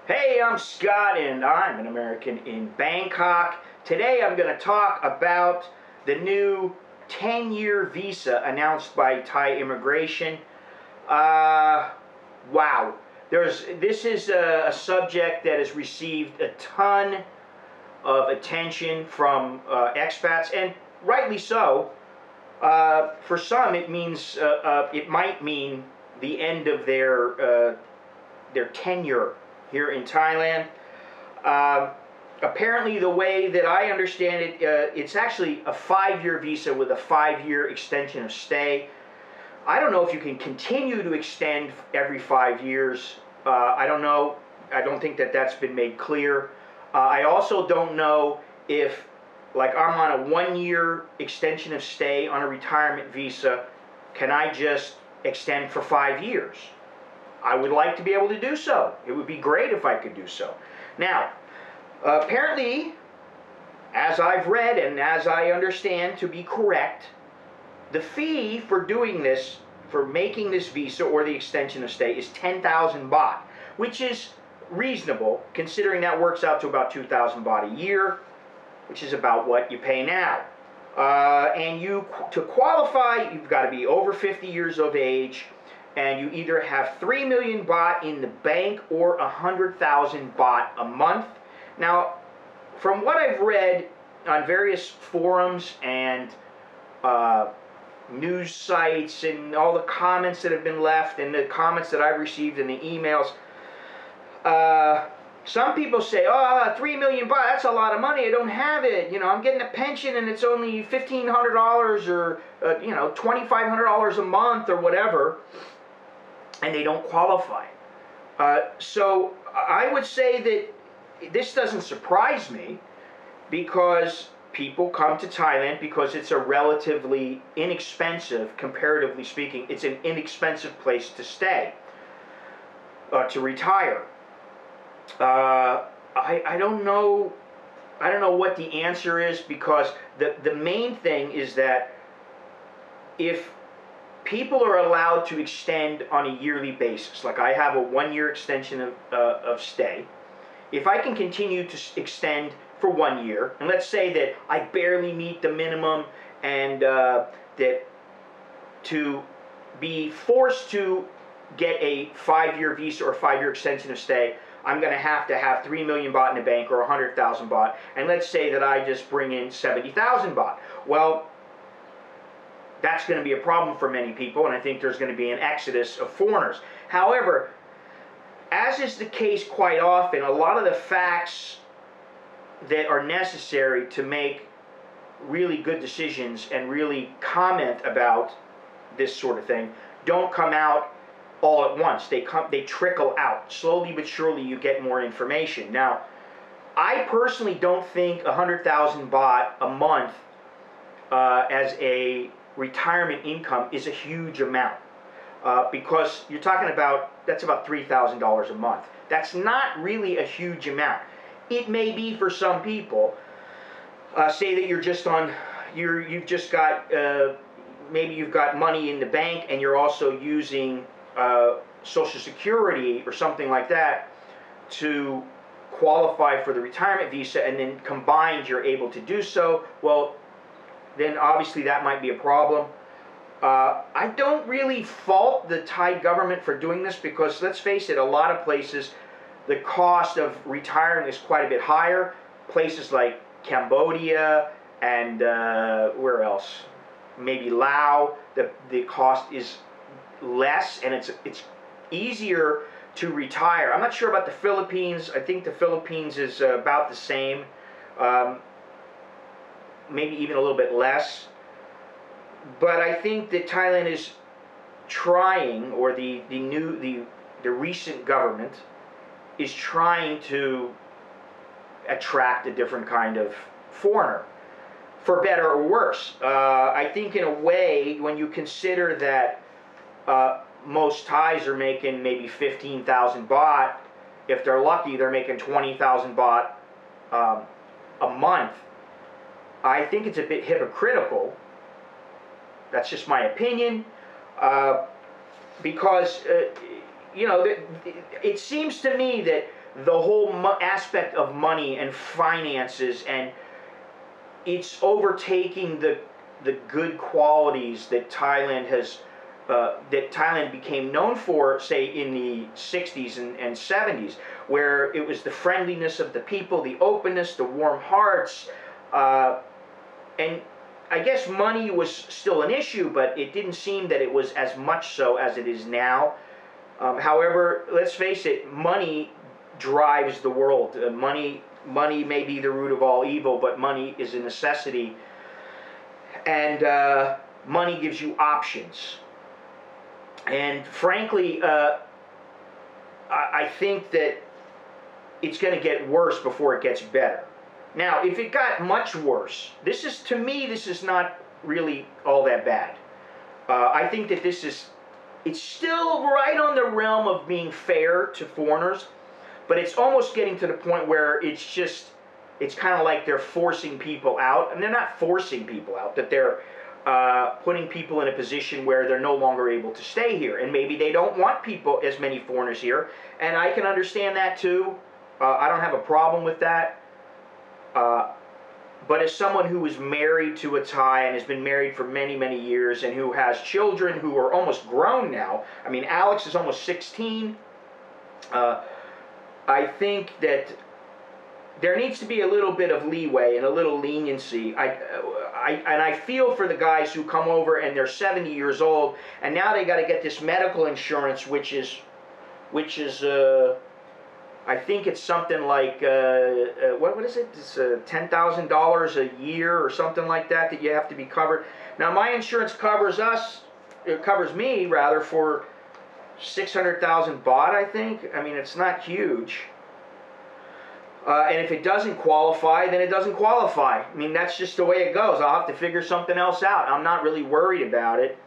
Hey, I'm Scott and I'm an American in Bangkok. Today I'm going to talk about the new 10-year visa announced by Thai immigration. Wow. This is a subject that has received a ton of attention from expats, and rightly so. For some, it might mean the end of their tenure here in Thailand. Apparently, the way that I understand it, it's actually a 5-year visa with a 5-year extension of stay. I don't know if you can continue to extend every 5 years. I don't know. I don't think that that's been made clear. I also don't know if, like, I'm on a 1-year extension of stay on a retirement visa, can I just extend for 5 years? I would like to be able to do so. It would be great if I could do so. Now, apparently, as I've read and as I understand to be correct, the fee for doing this, for making this visa or the extension of stay, is 10,000 baht, which is reasonable considering that works out to about 2,000 baht a year, which is about what you pay now. And to qualify, you've got to be over 50 years of age, and you either have 3 million baht in the bank or 100,000 baht a month. Now, from what I've read on various forums and news sites and all the comments that have been left and the comments that I've received in the emails, some people say, oh, 3 million baht, that's a lot of money, I don't have it. You know, I'm getting a pension and it's only $1,500 or, $2,500 a month or whatever, and they don't qualify. So I would say that this doesn't surprise me, because people come to Thailand because it's a relatively inexpensive, comparatively speaking, it's an inexpensive place to stay, to retire. I don't know what the answer is, because the main thing is that if people are allowed to extend on a yearly basis, like I have a 1-year extension of stay, if I can continue to extend for 1 year, and let's say that I barely meet the minimum, and that to be forced to get a 5-year visa or 5-year extension of stay, I'm going to have 3 million baht in the bank or 100,000 baht, and let's say that I just bring in 70,000 baht. Well, that's going to be a problem for many people, and I think there's going to be an exodus of foreigners. However, as is the case quite often, a lot of the facts that are necessary to make really good decisions and really comment about this sort of thing don't come out all at once. They trickle out. Slowly but surely you get more information. Now, I personally don't think 100,000 baht a month as a retirement income is a huge amount, because you're talking about, that's about $3,000 a month. That's not really a huge amount. It may be for some people. Say that you're just on, you've just got, maybe you've got money in the bank and you're also using Social Security or something like that to qualify for the retirement visa, and then combined you're able to do so. Well, then obviously that might be a problem. I don't really fault the Thai government for doing this, because let's face it, a lot of places the cost of retiring is quite a bit higher. Places like Cambodia and where else? Maybe Laos, the cost is less, and it's easier to retire. I'm not sure about the Philippines. I think the Philippines is about the same. Maybe even a little bit less. But I think that Thailand is trying, or the recent government is trying to attract a different kind of foreigner, for better or worse. I think in a way, when you consider that most Thais are making maybe 15,000 baht, if they're lucky, they're making 20,000 baht a month. I think it's a bit hypocritical. That's just my opinion, because it seems to me that the whole aspect of money and finances, and it's overtaking the good qualities that Thailand became known for, say, in the 60s and 70s, where it was the friendliness of the people, the openness, the warm hearts, and I guess money was still an issue, but it didn't seem that it was as much so as it is now. However, let's face it, money drives the world. Money may be the root of all evil, but money is a necessity, and money gives you options. And frankly, I think that it's going to get worse before it gets better. Now, if it got much worse, to me, this is not really all that bad. I think that it's still right on the realm of being fair to foreigners, but it's almost getting to the point where it's kind of like they're forcing people out, and they're not forcing people out, that they're putting people in a position where they're no longer able to stay here, and maybe they don't want as many foreigners here, and I can understand that too. I don't have a problem with that. But as someone who is married to a Thai and has been married for many, many years, and who has children who are almost grown now, I mean, Alex is almost 16, I think that there needs to be a little bit of leeway and a little leniency. I feel for the guys who come over and they're 70 years old, and now they got to get this medical insurance, which is I think it's something like what is it? It's $10,000 a year or something like that you have to be covered. Now my insurance covers me rather, for 600,000 baht, I think. I mean, it's not huge. And if it doesn't qualify, then it doesn't qualify. I mean, that's just the way it goes. I'll have to figure something else out. I'm not really worried about it.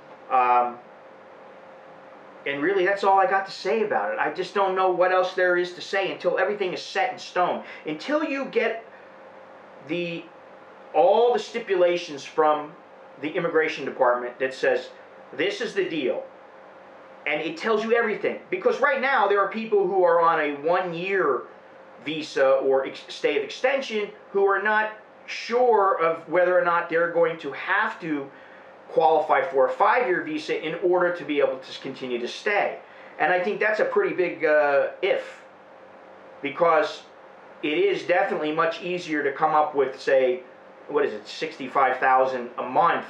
And really, that's all I got to say about it. I just don't know what else there is to say until everything is set in stone. Until you get all the stipulations from the immigration department that says, this is the deal. And it tells you everything. Because right now, there are people who are on a 1-year visa or stay of extension who are not sure of whether or not they're going to have to qualify for a 5-year visa in order to be able to continue to stay. And I think that's a pretty big if, because it is definitely much easier to come up with, say, what is it, 65,000 a month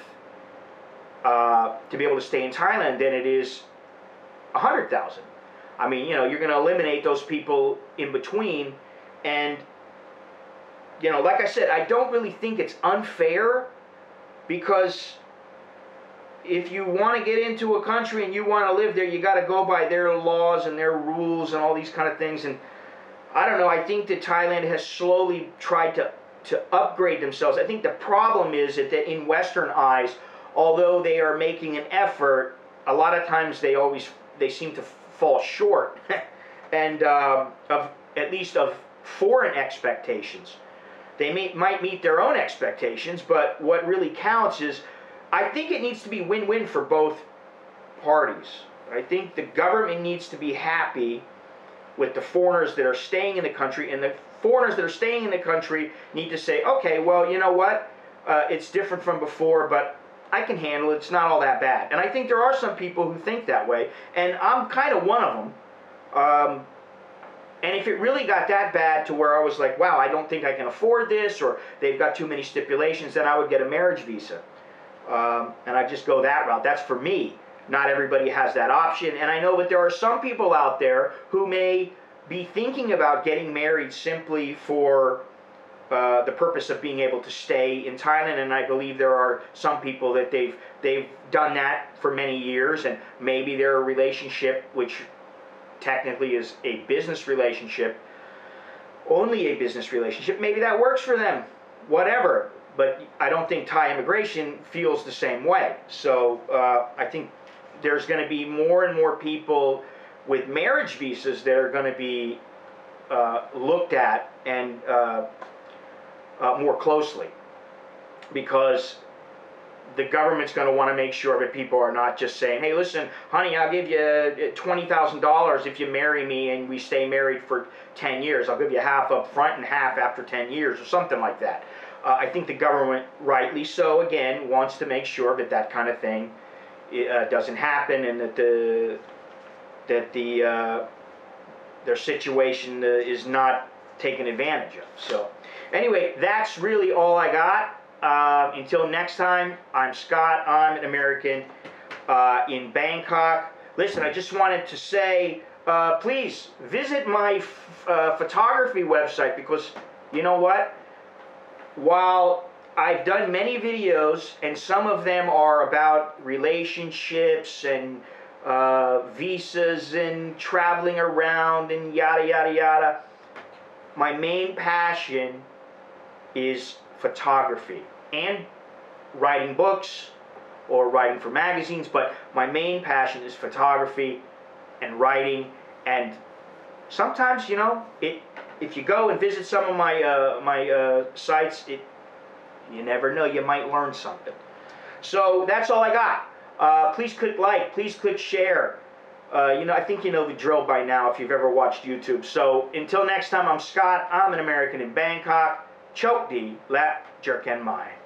to be able to stay in Thailand than it is 100,000. I mean, you're going to eliminate those people in between, and like I said, I don't really think it's unfair, because if you want to get into a country and you want to live there, you got to go by their laws and their rules and all these kind of things. And I don't know, I think that Thailand has slowly tried to upgrade themselves. I think the problem is that in Western eyes, although they are making an effort, a lot of times they seem to fall short and at least of foreign expectations. They might meet their own expectations, but what really counts is, I think it needs to be win-win for both parties. I think the government needs to be happy with the foreigners that are staying in the country, and the foreigners that are staying in the country need to say, okay, well, you know what, it's different from before, but I can handle it, it's not all that bad. And I think there are some people who think that way, and I'm kind of one of them. And if it really got that bad to where I was like, wow, I don't think I can afford this, or they've got too many stipulations, then I would get a marriage visa. And I just go that route. That's for me. Not everybody has that option. And I know that there are some people out there who may be thinking about getting married simply for the purpose of being able to stay in Thailand. And I believe there are some people that they've done that for many years, and maybe their relationship, which technically is a business relationship, only a business relationship, maybe that works for them. Whatever. But I don't think Thai immigration feels the same way. So I think there's going to be more and more people with marriage visas that are going to be looked at and more closely, because the government's going to want to make sure that people are not just saying, hey, listen, honey, I'll give you $20,000 if you marry me and we stay married for 10 years. I'll give you half up front and half after 10 years or something like that. I think the government, rightly so, again, wants to make sure that that kind of thing doesn't happen, and that their situation is not taken advantage of. So anyway, that's really all I got. Until next time, I'm Scott. I'm an American in Bangkok. Listen, I just wanted to say, please visit my photography website, because you know what? While I've done many videos, and some of them are about relationships and visas and traveling around and yada yada yada, my main passion is photography and writing books or writing for magazines, but my main passion is photography and writing. And sometimes, you know, if you go and visit some of my sites, you never know, you might learn something. So that's all I got. Please click like, please click share. You know, I think you know the drill by now if you've ever watched YouTube. So until next time, I'm Scott. I'm an American in Bangkok. Chok di lat jerken mai.